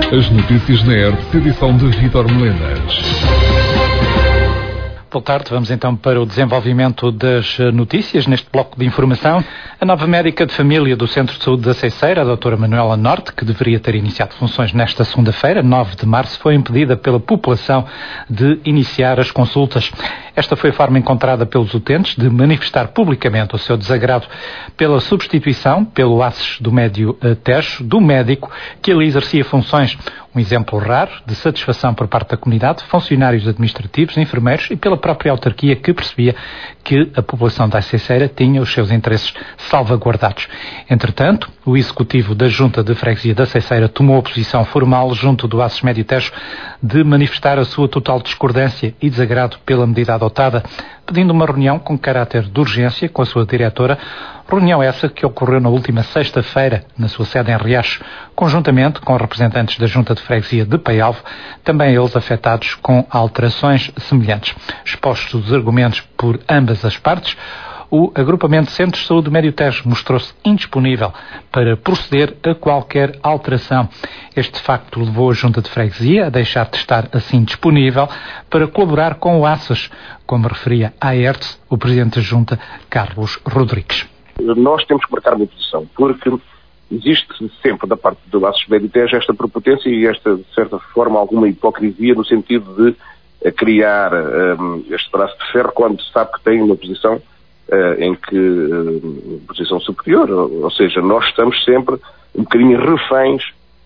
As notícias na ERP, edição de Vítor Melenas. Boa tarde, vamos então para o desenvolvimento das notícias neste bloco de informação. A nova médica de família do Centro de Saúde da Ceiceira, a doutora Manuela Norte, que deveria ter iniciado funções nesta segunda-feira, 9 de março, foi impedida pela população de iniciar as consultas. Esta foi a forma encontrada pelos utentes de manifestar publicamente o seu desagrado pela substituição, pelo ACES do Médio Tejo, do médico que ali exercia funções. Um exemplo raro de satisfação por parte da comunidade, funcionários administrativos, enfermeiros e pela própria autarquia que percebia que a população da Ceiceira tinha os seus interesses salvaguardados. Entretanto, o executivo da Junta de Freguesia da Ceiceira tomou a posição formal junto do ACES Médio Tejo de manifestar a sua total discordância e desagrado pela medida adotada, pedindo uma reunião com caráter de urgência com a sua diretora, reunião essa que ocorreu na última sexta-feira na sua sede em Riacho, conjuntamente com representantes da Junta de Freguesia de Paialvo, também eles afetados com alterações semelhantes. Expostos os argumentos por ambas as partes, o agrupamento de Centros de Saúde do Médio Tejo mostrou-se indisponível para proceder a qualquer alteração. Este facto levou a Junta de Freguesia a deixar de estar assim disponível para colaborar com o ACES, como referia à ERTS o Presidente da Junta, Carlos Rodrigues. Nós temos que marcar uma posição, porque existe sempre da parte do ACES Médio Tejo esta prepotência e esta, de certa forma, alguma hipocrisia no sentido de criar este braço de ferro quando se sabe que tem uma posição posição superior, ou seja, nós estamos sempre um bocadinho reféns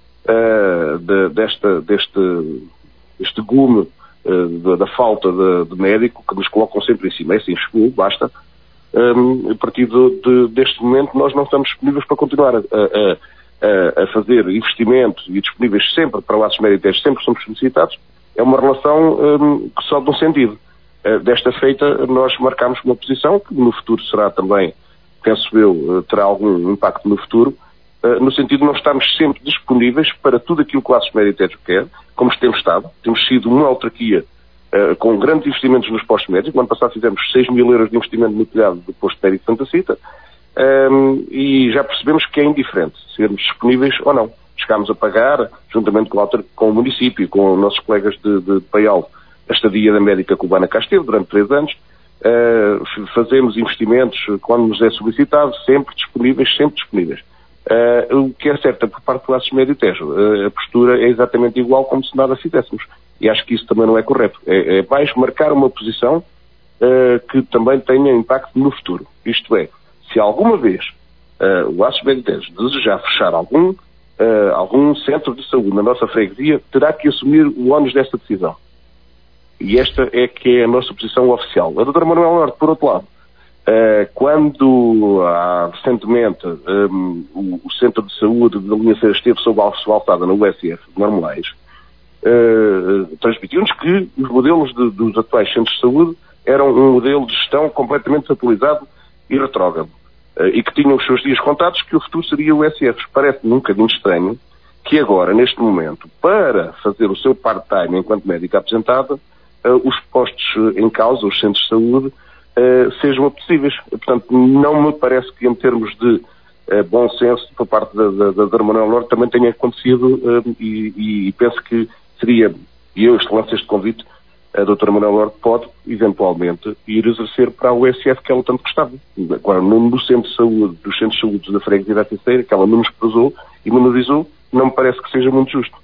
deste gume da falta de médico que nos colocam sempre em cima. É assim, chegou, basta. A partir deste momento nós não estamos disponíveis para continuar a fazer investimentos e disponíveis sempre para o ACES Médio Tejo, sempre somos solicitados. É uma relação que só de um sentido. Desta feita, nós marcámos uma posição que no futuro será também, penso eu, terá algum impacto no futuro, no sentido de nós estarmos sempre disponíveis para tudo aquilo que o ACES Médio Tejo quer, como temos estado. Temos sido uma autarquia com grandes investimentos nos postos médicos. No ano passado fizemos 6 mil euros de investimento no telhado do posto médico de Santa Cita, e já percebemos que é indiferente sermos disponíveis ou não. Chegámos a pagar, juntamente com o município, com os nossos colegas de Paialvo, a estadia da médica cubana cá esteve durante 3 anos. Fazemos investimentos quando nos é solicitado, sempre disponíveis. O que é certo por parte do ACES Médio Tejo, a postura é exatamente igual como se nada fizéssemos. E acho que isso também não é correto. É mais marcar uma posição que também tenha impacto no futuro. Isto é, se alguma vez o ACES Médio Tejo desejar fechar algum centro de saúde na nossa freguesia, terá que assumir o ónus desta decisão. E esta é que é a nossa posição oficial. A doutora Manuela Norte, por outro lado, quando recentemente o Centro de Saúde de Linha Ceira esteve sob a alçada no USF de Marmelais, transmitiu-nos que os modelos dos atuais centros de saúde eram um modelo de gestão completamente desatualizado e retrógrado, e que tinham os seus dias contados, que o futuro seria o USF. Parece-me um bocadinho estranho que agora, neste momento, para fazer o seu part-time enquanto médica aposentada, os postos em causa, os centros de saúde, sejam apetecíveis. Portanto, não me parece que em termos de bom senso por parte da Dra. Manuela Norte também tenha acontecido, e penso que seria, e eu lanço este convite, a Dra. Manuela Norte pode, eventualmente, ir exercer para a USF que ela tanto gostava. Agora, no centro de saúde, dos centros de saúde da freguesia da Ceiceira, que ela menosprezou e menorizou, não me parece que seja muito justo.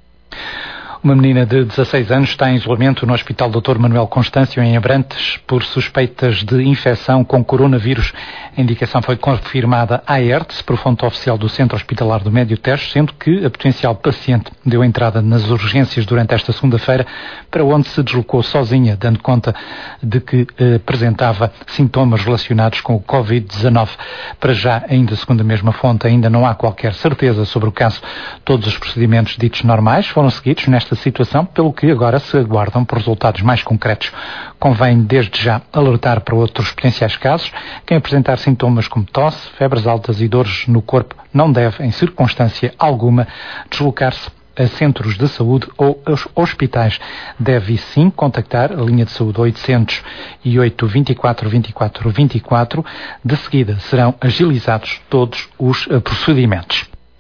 Uma menina de 16 anos está em isolamento no Hospital Dr. Manuel Constâncio, em Abrantes, por suspeitas de infecção com coronavírus. A indicação foi confirmada à ERTS, por fonte oficial do Centro Hospitalar do Médio Tejo, sendo que a potencial paciente deu entrada nas urgências durante esta segunda-feira, para onde se deslocou sozinha, dando conta de que apresentava sintomas relacionados com o Covid-19. Para já, ainda segundo a mesma fonte, ainda não há qualquer certeza sobre o caso. Todos os procedimentos ditos normais foram seguidos nesta situação, pelo que agora se aguardam por resultados mais concretos. Convém desde já alertar para outros potenciais casos. Quem apresentar sintomas como tosse, febres altas e dores no corpo não deve, em circunstância alguma, deslocar-se a centros de saúde ou aos hospitais. Deve sim contactar a linha de saúde 808 24 24 24. De seguida serão agilizados todos os procedimentos.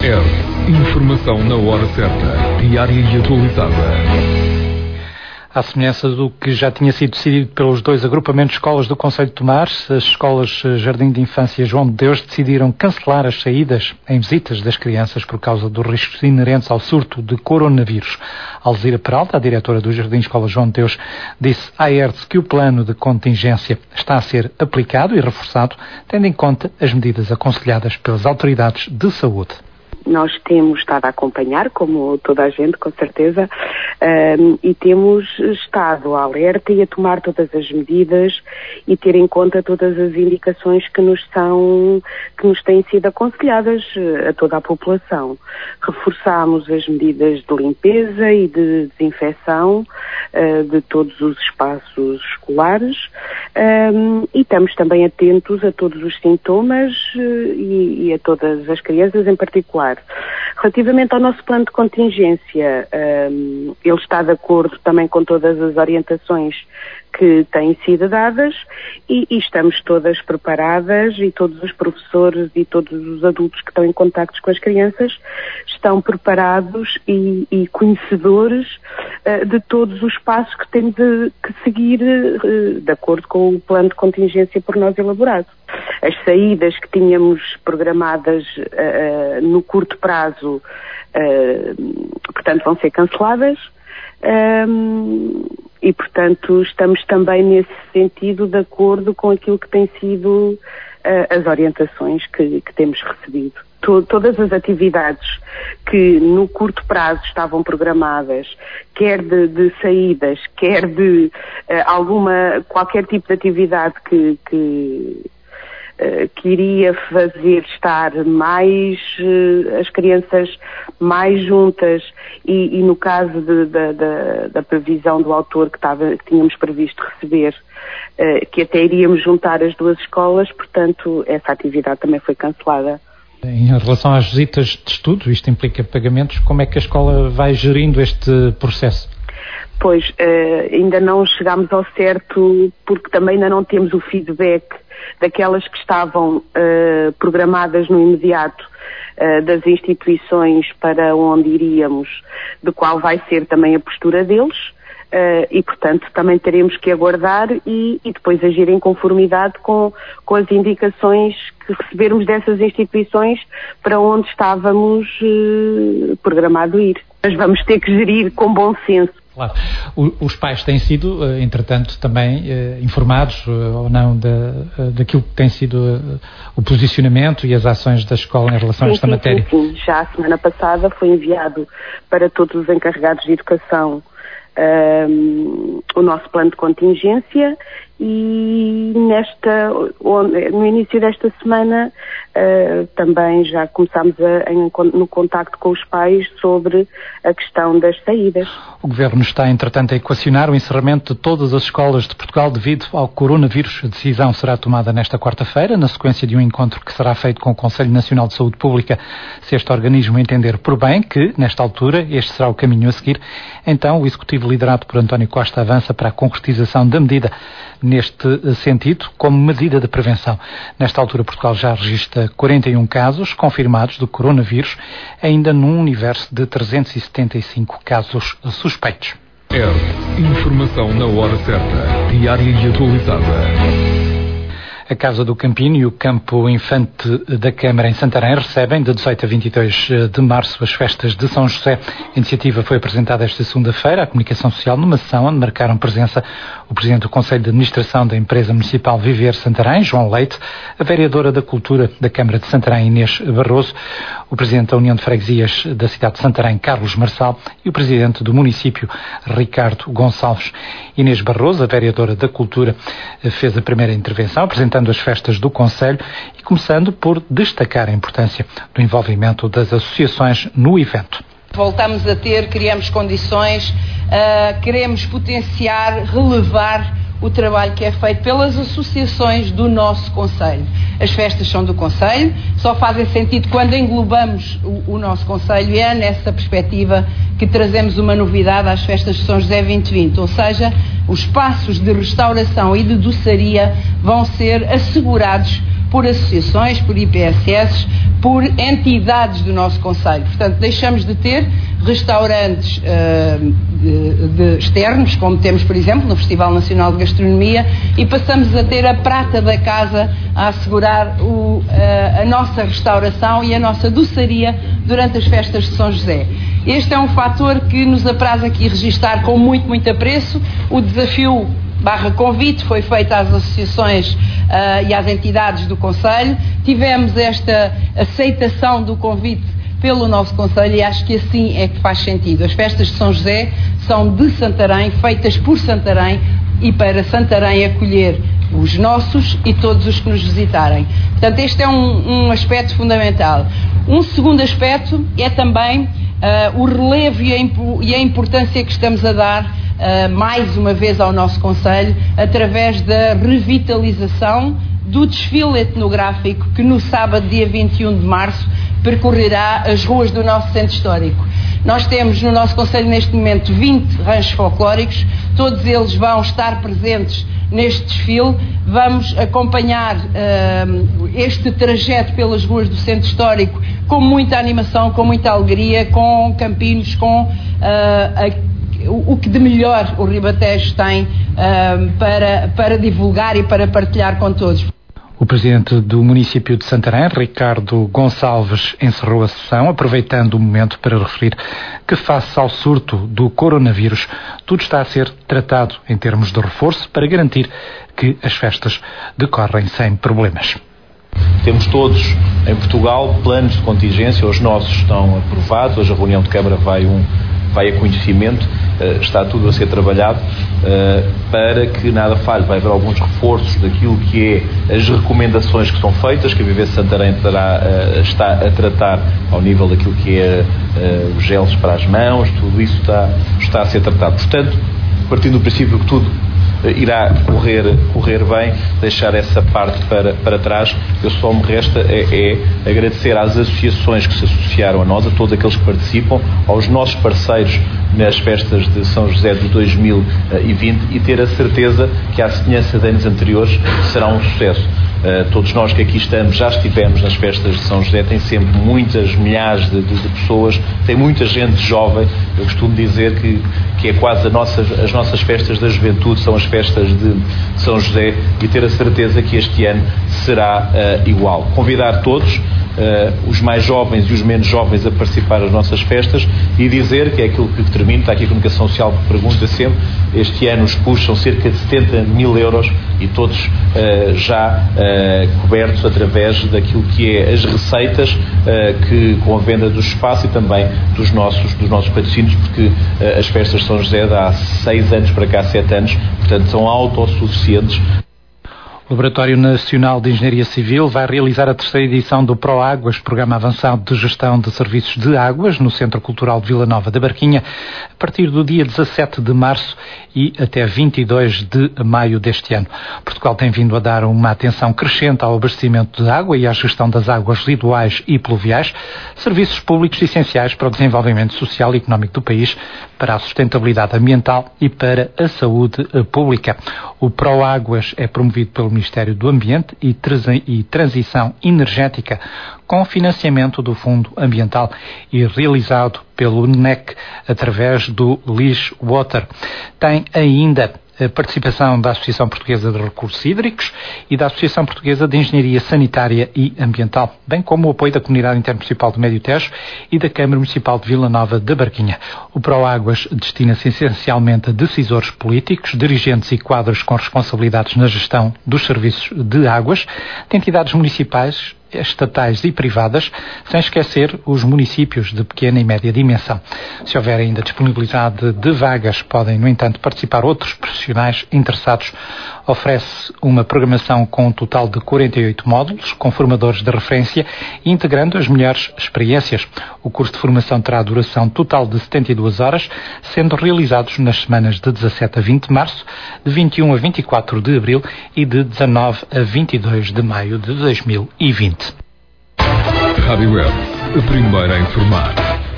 Informação na hora certa, diária e atualizada. À semelhança do que já tinha sido decidido pelos 2 agrupamentos de escolas do Concelho de Tomar, as escolas Jardim de Infância João de Deus decidiram cancelar as saídas em visitas das crianças por causa dos riscos inerentes ao surto de coronavírus. Alzira Peralta, a diretora do Jardim Escola João de Deus, disse à ERTS que o plano de contingência está a ser aplicado e reforçado, tendo em conta as medidas aconselhadas pelas autoridades de saúde. Nós temos estado a acompanhar, como toda a gente, com certeza, e temos estado alerta e a tomar todas as medidas e ter em conta todas as indicações que nos têm sido aconselhadas a toda a população. Reforçámos as medidas de limpeza e de desinfecção de todos os espaços escolares e estamos também atentos a todos os sintomas e a todas as crianças em particular. Relativamente ao nosso plano de contingência, ele está de acordo também com todas as orientações que têm sido dadas e estamos todas preparadas e todos os professores e todos os adultos que estão em contacto com as crianças estão preparados e conhecedores de todos os passos que temos que seguir de acordo com o plano de contingência por nós elaborado. As saídas que tínhamos programadas no curto prazo, portanto, vão ser canceladas. E, portanto, estamos também nesse sentido de acordo com aquilo que têm sido as orientações que temos recebido. Todas as atividades que no curto prazo estavam programadas, quer de saídas, quer de qualquer tipo de atividade que iria fazer estar mais as crianças mais juntas e no caso da previsão do autor que tínhamos previsto receber, que até iríamos juntar as 2 escolas, portanto essa atividade também foi cancelada. Em relação às visitas de estudo, isto implica pagamentos, como é que a escola vai gerindo este processo? Pois, ainda não chegámos ao certo porque também ainda não temos o feedback daquelas que estavam programadas no imediato das instituições para onde iríamos, de qual vai ser também a postura deles e, portanto, também teremos que aguardar e depois agir em conformidade com as indicações que recebermos dessas instituições para onde estávamos programado ir. Mas vamos ter que gerir com bom senso. Claro. Os pais têm sido, entretanto, também informados ou não daquilo que tem sido o posicionamento e as ações da escola em relação a esta matéria? Sim. Já a semana passada foi enviado para todos os encarregados de educação o nosso plano de contingência e no início desta semana também já começámos no contacto com os pais sobre a questão das saídas. O Governo está, entretanto, a equacionar o encerramento de todas as escolas de Portugal devido ao coronavírus. A decisão será tomada nesta quarta-feira, na sequência de um encontro que será feito com o Conselho Nacional de Saúde Pública. Se este organismo entender por bem que, nesta altura, este será o caminho a seguir, então o Executivo liderado por António Costa avança para a concretização da medida neste sentido, como medida de prevenção. Nesta altura, Portugal já registra 41 casos confirmados do coronavírus, ainda num universo de 375 casos suspeitos. Informação na hora certa, diária e atualizada. A Casa do Campino e o Campo Infante da Câmara em Santarém recebem de 18 a 22 de março as festas de São José. A iniciativa foi apresentada esta segunda-feira à Comunicação Social numa sessão onde marcaram presença o Presidente do Conselho de Administração da Empresa Municipal Viver Santarém, João Leite, a Vereadora da Cultura da Câmara de Santarém, Inês Barroso, o Presidente da União de Freguesias da cidade de Santarém, Carlos Marçal, e o Presidente do município, Ricardo Gonçalves. Inês Barroso, a Vereadora da Cultura, fez a primeira intervenção, apresentando as festas do Conselho e começando por destacar a importância do envolvimento das associações no evento. Voltamos a criamos condições, queremos potenciar, relevar o trabalho que é feito pelas associações do nosso Conselho. As festas são do Conselho, só fazem sentido quando englobamos o nosso Conselho e é nessa perspectiva que trazemos uma novidade às festas de São José 2020, ou seja, os espaços de restauração e de doçaria vão ser assegurados por associações, por IPSS, por entidades do nosso concelho. Portanto, deixamos de ter restaurantes externos, como temos, por exemplo, no Festival Nacional de Gastronomia, e passamos a ter a prata da casa a assegurar a nossa restauração e a nossa doçaria durante as festas de São José. Este é um fator que nos apraz aqui registar com muito, muito apreço. O desafio /convite foi feito às associações e às entidades do concelho. Tivemos esta aceitação do convite pelo nosso concelho e acho que assim é que faz sentido. As festas de São José são de Santarém, feitas por Santarém e para Santarém acolher os nossos e todos os que nos visitarem. Portanto, este é um aspecto fundamental. Um segundo aspecto é também o relevo e a importância que estamos a dar mais uma vez ao nosso concelho através da revitalização do desfile etnográfico que no sábado, dia 21 de março, percorrerá as ruas do nosso centro histórico. Nós temos no nosso concelho neste momento 20 ranchos folclóricos, todos eles vão estar presentes neste desfile. Vamos acompanhar este trajeto pelas ruas do centro histórico com muita animação, com muita alegria, com campinos, com o que de melhor o Ribatejo tem para divulgar e para partilhar com todos. O presidente do município de Santarém, Ricardo Gonçalves, encerrou a sessão, aproveitando o momento para referir que, face ao surto do coronavírus, tudo está a ser tratado em termos de reforço para garantir que as festas decorrem sem problemas. Temos todos em Portugal planos de contingência, os nossos estão aprovados, hoje a reunião de Câmara vai a conhecimento, está tudo a ser trabalhado para que nada falhe. Vai haver alguns reforços daquilo que é as recomendações que são feitas, que a Viver Santarém está a tratar ao nível daquilo que é os gelos para as mãos, tudo isso está a ser tratado. Portanto, partindo do princípio que tudo irá correr bem, deixar essa parte para trás, eu só me resta é agradecer às associações que se associaram a nós, a todos aqueles que participam, aos nossos parceiros nas festas de São José de 2020 e ter a certeza que, à semelhança de anos anteriores, será um sucesso. Todos nós que aqui estamos, já estivemos nas festas de São José, tem sempre muitas milhares de pessoas, tem muita gente jovem. Eu costumo dizer que é quase as nossas festas da juventude, são as festas de São José, e ter a certeza que este ano será igual. Convidar todos, os mais jovens e os menos jovens, a participar das nossas festas e dizer que é aquilo que termino, está aqui a Comunicação Social que pergunta sempre, este ano os custos são cerca de 70 mil euros e todos já cobertos através daquilo que é as receitas que com a venda do espaço e também dos nossos patrocínios, porque as festas de São José há 6 anos para cá, 7 anos, portanto são autossuficientes. O Laboratório Nacional de Engenharia Civil vai realizar a 3ª edição do ProÁguas, Programa Avançado de Gestão de Serviços de Águas, no Centro Cultural de Vila Nova da Barquinha, a partir do dia 17 de março e até 22 de maio deste ano. Portugal tem vindo a dar uma atenção crescente ao abastecimento de água e à gestão das águas residuais e pluviais, serviços públicos essenciais para o desenvolvimento social e económico do país, para a sustentabilidade ambiental e para a saúde pública. O ProÁguas é promovido pelo Ministério do Ambiente e Transição Energética, com financiamento do Fundo Ambiental e realizado pelo NEC através do Lish Water. Tem ainda a participação da Associação Portuguesa de Recursos Hídricos e da Associação Portuguesa de Engenharia Sanitária e Ambiental, bem como o apoio da Comunidade Intermunicipal do Médio Tejo e da Câmara Municipal de Vila Nova da Barquinha. O ProÁguas destina-se essencialmente a decisores políticos, dirigentes e quadros com responsabilidades na gestão dos serviços de águas, de entidades municipais, estatais e privadas, sem esquecer os municípios de pequena e média dimensão. Se houver ainda disponibilidade de vagas, podem, no entanto, participar outros profissionais interessados. Oferece uma programação com um total de 48 módulos, com formadores de referência e integrando as melhores experiências. O curso de formação terá duração total de 72 horas, sendo realizados nas semanas de 17 a 20 de março, de 21 a 24 de abril e de 19 a 22 de maio de 2020. Rádio Web, a primeira a informar.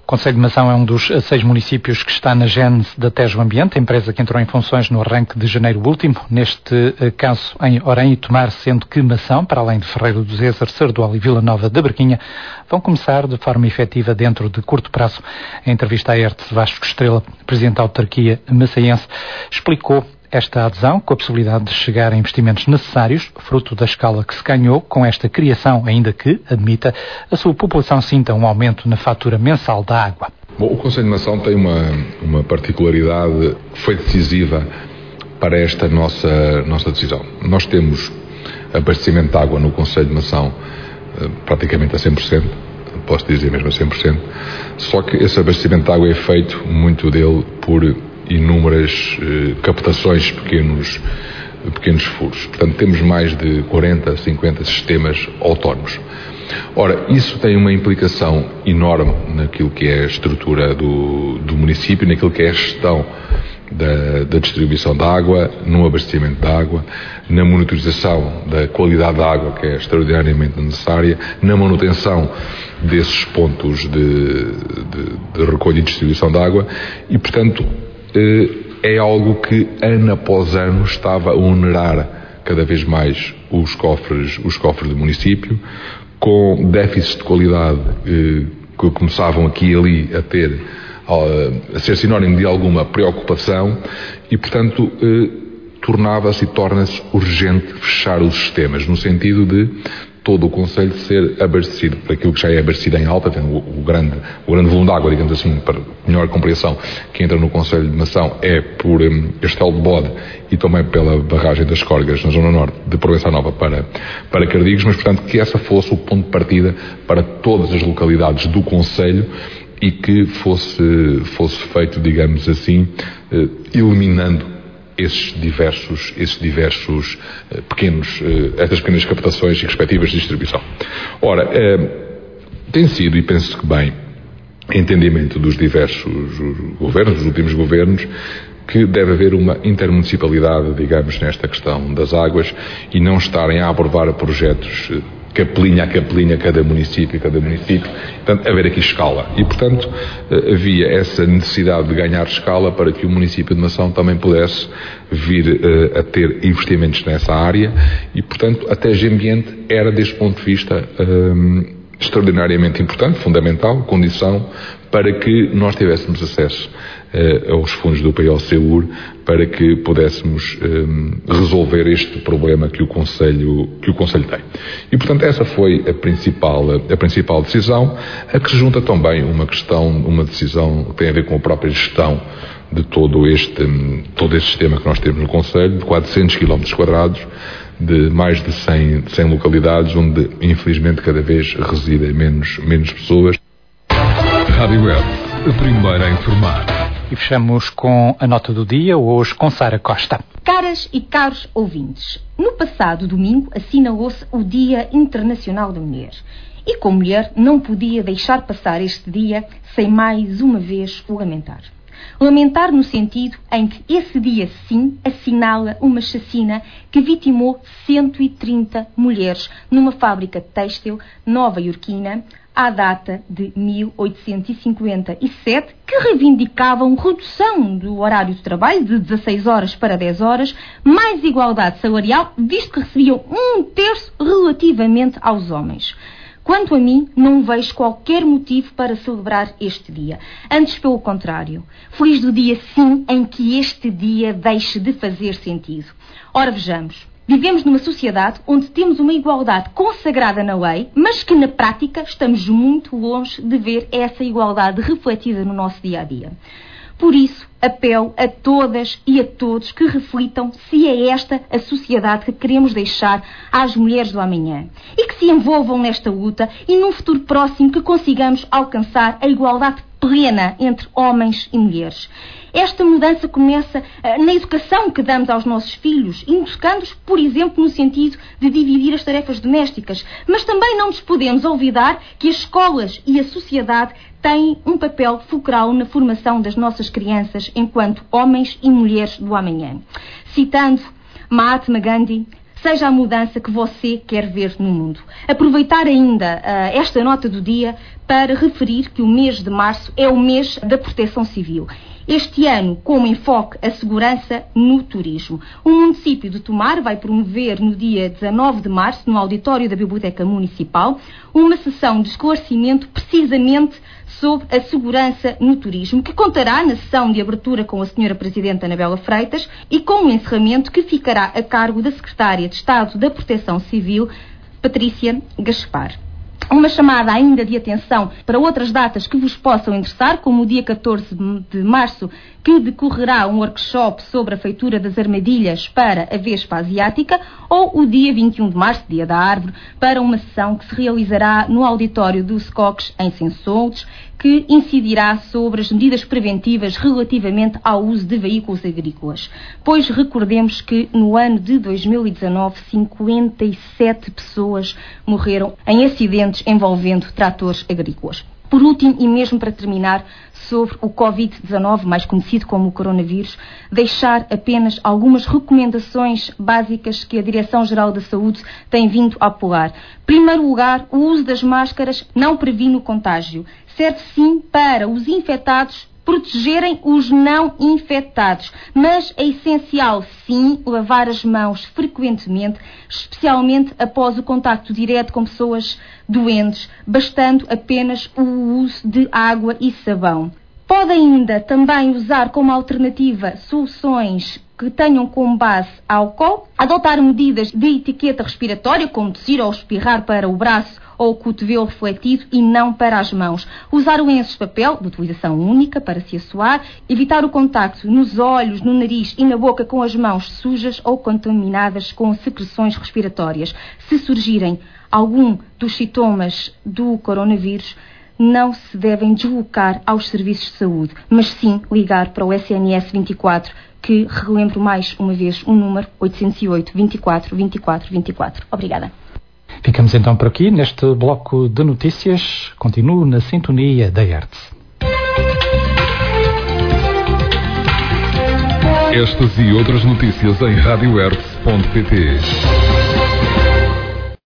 Concelho de Mação é um dos 6 municípios que está na gênese da Tejo Ambiente, a empresa que entrou em funções no arranque de janeiro último, neste caso em Orém e Tomar, sendo que Mação, para além de Ferreiro do Zezer, Sardual e Vila Nova da Barquinha, vão começar de forma efetiva dentro de curto prazo. Em entrevista à ERTE, Vasco Estrela, presidente da autarquia maçaense, explicou esta adesão com a possibilidade de chegar a investimentos necessários, fruto da escala que se ganhou com esta criação, ainda que, admita, a sua população sinta um aumento na fatura mensal da água. Bom, o Concelho de Mação tem uma particularidade que foi decisiva para esta nossa decisão. Nós temos abastecimento de água no Concelho de Mação praticamente a 100%, posso dizer mesmo a 100%, só que esse abastecimento de água é feito, muito dele, por inúmeras captações, pequenos furos. Portanto, temos mais de 40, 50 sistemas autónomos. Ora, isso tem uma implicação enorme naquilo que é a estrutura do município, naquilo que é a gestão da distribuição da água, no abastecimento da água, na monitorização da qualidade da água, que é extraordinariamente necessária, na manutenção desses pontos de recolha e distribuição da água e, portanto, é algo que ano após ano estava a onerar cada vez mais os cofres do município, com déficits de qualidade que começavam aqui e ali a ser sinónimo de alguma preocupação e, portanto, torna-se urgente fechar os sistemas, no sentido de todo o concelho ser abastecido por aquilo que já é abastecido em alta, tendo o grande volume de água, digamos assim, para melhor compreensão, que entra no concelho de Mação é por Castelo de Bode e também pela barragem das Córregas, na zona norte de Provença Nova para Cardigos, mas, portanto, que essa fosse o ponto de partida para todas as localidades do concelho e que fosse feito, digamos assim, eliminando esses diversos estas pequenas captações e respectivas de distribuição. Ora, tem sido, e penso que bem, entendimento dos diversos governos, dos últimos governos, que deve haver uma intermunicipalidade, digamos, nesta questão das águas e não estarem a aprovar projetos capelinha a capelinha, cada município, portanto, haver aqui escala. E, portanto, havia essa necessidade de ganhar escala para que o município de Mação também pudesse vir a ter investimentos nessa área e, portanto, a Tejo Ambiente era, deste ponto de vista, extraordinariamente importante, fundamental, condição para que nós tivéssemos acesso aos fundos do PO-SEUR para que pudéssemos resolver este problema que o Concelho tem. E, portanto, essa foi a principal decisão, a que se junta também uma decisão que tem a ver com a própria gestão de todo este sistema que nós temos no Concelho, de 400 km², de mais de 100 localidades, onde, infelizmente, cada vez residem menos pessoas. Rádio Web, a primeira a informar. E fechamos com a nota do dia, hoje com Sara Costa. Caras e caros ouvintes, no passado domingo assinalou-se o Dia Internacional da Mulher. E como mulher não podia deixar passar este dia sem mais uma vez o lamentar. Lamentar no sentido em que esse dia sim assinala uma chacina que vitimou 130 mulheres numa fábrica têxtil nova-iorquina à data de 1857, que reivindicavam redução do horário de trabalho de 16 horas para 10 horas, mais igualdade salarial, visto que recebiam 1/3 relativamente aos homens. Quanto a mim, não vejo qualquer motivo para celebrar este dia. Antes, pelo contrário. Feliz do dia, sim, em que este dia deixe de fazer sentido. Ora, vejamos. Vivemos numa sociedade onde temos uma igualdade consagrada na lei, mas que na prática estamos muito longe de ver essa igualdade refletida no nosso dia-a-dia. Por isso, apelo a todas e a todos que reflitam se é esta a sociedade que queremos deixar às mulheres do amanhã e que se envolvam nesta luta e num futuro próximo que consigamos alcançar a igualdade plena entre homens e mulheres. Esta mudança começa na educação que damos aos nossos filhos, educando-os, por exemplo, no sentido de dividir as tarefas domésticas. Mas também não nos podemos olvidar que as escolas e a sociedade têm um papel fulcral na formação das nossas crianças enquanto homens e mulheres do amanhã. Citando Mahatma Gandhi, seja a mudança que você quer ver no mundo. Aproveitar ainda esta nota do dia para referir que o mês de março é o mês da Proteção Civil. Este ano, como enfoque a segurança no turismo. O município de Tomar vai promover no dia 19 de março, no auditório da Biblioteca Municipal, uma sessão de esclarecimento precisamente sobre a segurança no turismo, que contará na sessão de abertura com a Sra. Presidente Anabela Freitas e com o encerramento que ficará a cargo da Secretária de Estado da Proteção Civil, Patrícia Gaspar. Uma chamada ainda de atenção para outras datas que vos possam interessar, como o dia 14 de março, que decorrerá um workshop sobre a feitura das armadilhas para a Vespa Asiática, ou o dia 21 de março, dia da árvore, para uma sessão que se realizará no auditório do SCOCS em Sensoudes, que incidirá sobre as medidas preventivas relativamente ao uso de veículos agrícolas. Pois recordemos que no ano de 2019, 57 pessoas morreram em acidentes envolvendo tratores agrícolas. Por último, e mesmo para terminar, sobre o Covid-19, mais conhecido como o coronavírus, deixar apenas algumas recomendações básicas que a Direção-Geral da Saúde tem vindo a apoiar. Em primeiro lugar, o uso das máscaras não previne o contágio. Serve sim para os infectados protegerem os não infectados, mas é essencial, sim, lavar as mãos frequentemente, especialmente após o contacto direto com pessoas doentes, bastando apenas o uso de água e sabão. Pode ainda também usar como alternativa soluções que tenham como base álcool, adotar medidas de etiqueta respiratória, como tossir ou espirrar para o braço ou o cotovelo refletido e não para as mãos. Usar lenços de papel, de utilização única, para se assoar. Evitar o contacto nos olhos, no nariz e na boca com as mãos sujas ou contaminadas com secreções respiratórias. Se surgirem algum dos sintomas do coronavírus, não se devem deslocar aos serviços de saúde, mas sim ligar para o SNS 24, que relembro mais uma vez o número 808 24 24 24. Obrigada. Ficamos então por aqui neste bloco de notícias. Continuo na sintonia da Hertz. Estas e outras notícias em radiohertz.pt.